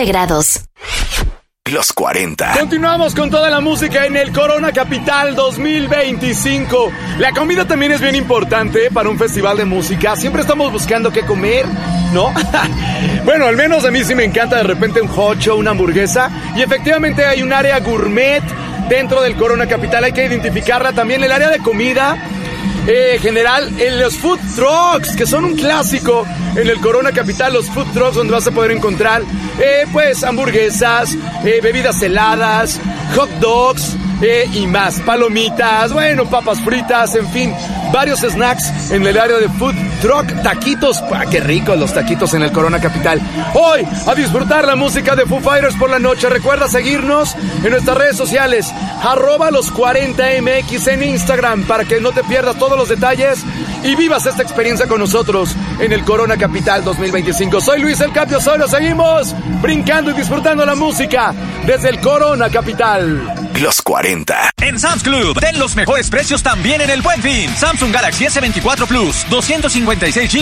grados. Los 40. Continuamos con toda la música en el Corona Capital 2025. La comida también es bien importante para un festival de música. Siempre estamos buscando qué comer, ¿no? Bueno, al menos a mí sí me encanta de repente un hot show, una hamburguesa. Y efectivamente hay un área gourmet dentro del Corona Capital. Hay que identificarla también. El área de comida general, en los food trucks, que son un clásico en el Corona Capital. Los food trucks donde vas a poder encontrar pues hamburguesas, bebidas heladas, hot dogs y más, palomitas, bueno, papas fritas, en fin, varios snacks en el área de food truck. Taquitos, qué ricos los taquitos en el Corona Capital. Hoy a disfrutar la música de Foo Fighters por la noche. Recuerda seguirnos en nuestras redes sociales @los40mx en Instagram para que no te pierdas todos los detalles y vivas esta experiencia con nosotros en el Corona Capital 2025. Soy Luis El Capio Osorio. Seguimos brincando y disfrutando la música desde el Corona Capital. Los 40. En Sam's Club, ten los mejores precios también en el Buen Fin. Samsung Galaxy S24 Plus, 256 GB.